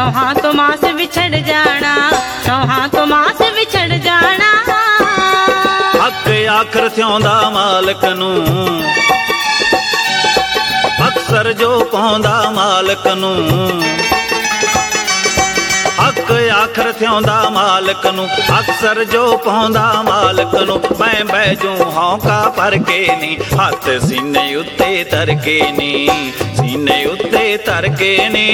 ਨੌਹਾਂ ਤੋਂ ਮਾਸ ਵਿਛੜ ਜਾਣਾ, ਨੌਹਾਂ ਤੋਂ ਮਾਸ ਵਿਛੜ ਜਾਣਾ। ਹੱਕ ਆਖਰ ਥਿਉਂਦਾ ਮਾਲਕ ਨੂੰ, ਅਕਸਰ ਜੋ ਪਾਉਂਦਾ ਮਾਲਕ ਨੂੰ। ਹੱਕ ਆਖਰ ਥਿਉਂਦਾ ਮਾਲਕ ਨੂੰ, ਅਕਸਰ ਜੋ ਪਾਉਂਦਾ ਮਾਲਕ ਨੂੰ। ਮੈਂ ਬਹਿ ਜੂ ਹੌਂਕਾ ਭਰ ਕੇ ਨੀ, ਹੱਥ ਸੀਨੇ ਉੱਤੇ ਧਰ ਕੇ ਨੀ, ਸੀਨੇ ਉੱਤੇ ਧਰ ਕੇ ਨੀ।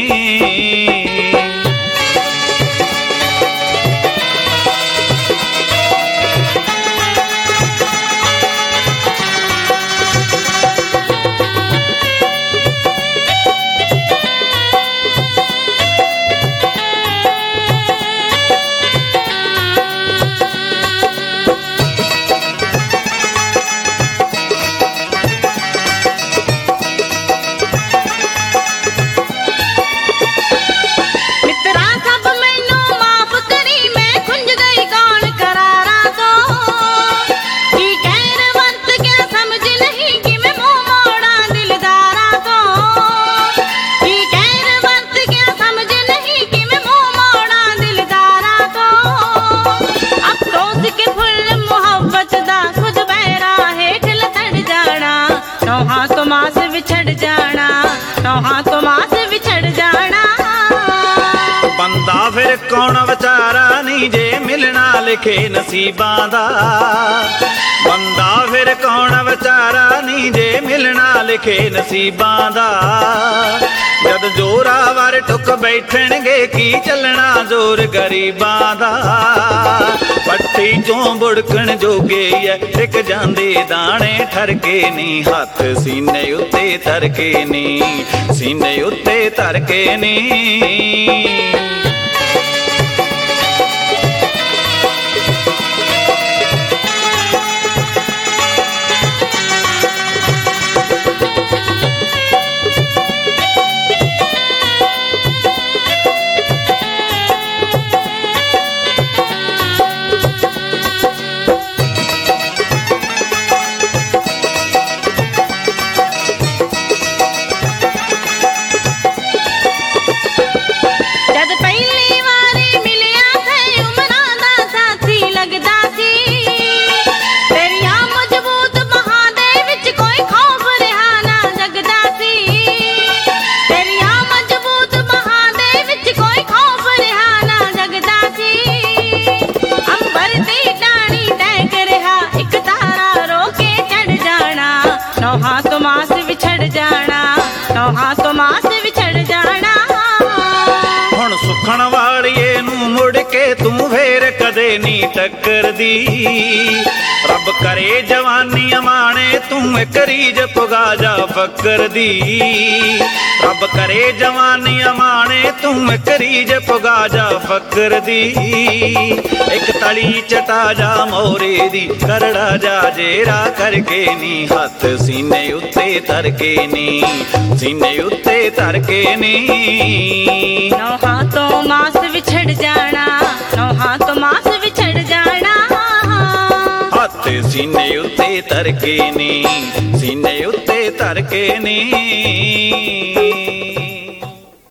ਨੌਹਾਂ ਤੋਂ ਮਾਸ ਵਿਛੜ ਜਾਣਾ, ਨੌਹਾਂ ਤੋਂ ਮਾਸ ਵਿਛੜ ਜਾਣਾ। ਬੰਦਾ ਫਿਰ ਕੌਣ ਵਿਚਾਰਾ ਨੀ, ਜੇ ਮਿਲਣਾ ਲਿਖੇ ਨਸੀਬਾਂ ਦਾ। ਬੰਦਾ ਫਿਰ ਕੌਣ ਵਿਚਾਰਾ ਨੀ, ਜੇ ਮਿਲਣਾ ਲਿਖੇ ਨਸੀਬਾਂ ਦਾ। ਜਦ ਜ਼ੋਰਾਵਰ ਟੁੱਕ ਬੈਠਣਗੇ, ਕੀ ਚੱਲਣਾ ਜ਼ੋਰ ਗਰੀਬਾਂ ਦਾ। ਪੱਠੀ ਚੋਂ ਬੁੜਕਣ ਜੋਗੇ ਐ, ਟਿਕ ਜਾਂਦੇ ਦਾਣੇ ਠਰਕੇ ਨੀ, ਹੱਥ ਸੀਨੇ ਉੱਤੇ ਧਰ ਕੇ ਨੀ, ਸੀਨੇ ਉੱਤੇ ਧਰ ਕੇ ਨੀ। ਨੌਹਾਂ ਤੋਂ ਮਾਸ ਵਿਛੜ ਜਾਣਾ, ਨੌਹਾਂ ਤੋਂ ਮਾਸ ਵਿਛੜ ਜਾਣਾ। ਹੁਣ ਸੁਖਣ ਵਾਲੀਏ ਨੂੰ ਮੁੜ ਕੇ ਤੂੰ ਫੇਰ ਕਦੇ ਨੀ ਟੱਕਰਦੀ। ਰੱਬ ਕਰੇ ਜਵਾਨੀ ਅਮਾਣੇ, ਤੂੰ ਇੱਕ ਰੀਝ ਪੁਗਾ ਜਾ ਫਕਰ ਦੀ। ਰੱਬ ਕਰੇ ਜਵਾਨੀ ਅਮਾਣੇ, ਤੂੰ ਇੱਕ ਰੀਝ ਪੁਗਾ ਜਾ ਫਕਰ ਦੀ। ਇੱਕ ਤਲੀ ਚਟਾ ਜਾ ਮੋਰੇ ਦੀ, ਕਰੜਾ ਜਾ ਜੇਰਾ ਕਰਕੇ ਨੀ, ਹੱਥ ਸੀਨੇ ਉੱਤੇ ਧਰ ਕੇ ਨੀ, ਸੀਨੇ ਉੱਤੇ ਧਰ ਕੇ ਨੀ। ਨੌਹਾਂ ਤੋਂ ਮਾਸ ਵਿਛੜ ਜਾਣਾ, ਨੌਹਾਂ ਤੋਂ ਮਾਸ ਵਿਛੜ ਜਾਣਾ। ਹੱਥ ਸੀਨੇ ਉੱਤੇ ਧਰ ਕੇ ਨੀ, ਸੀਨੇ ਉੱਤੇ ਧਰ ਕੇ ਨੀ।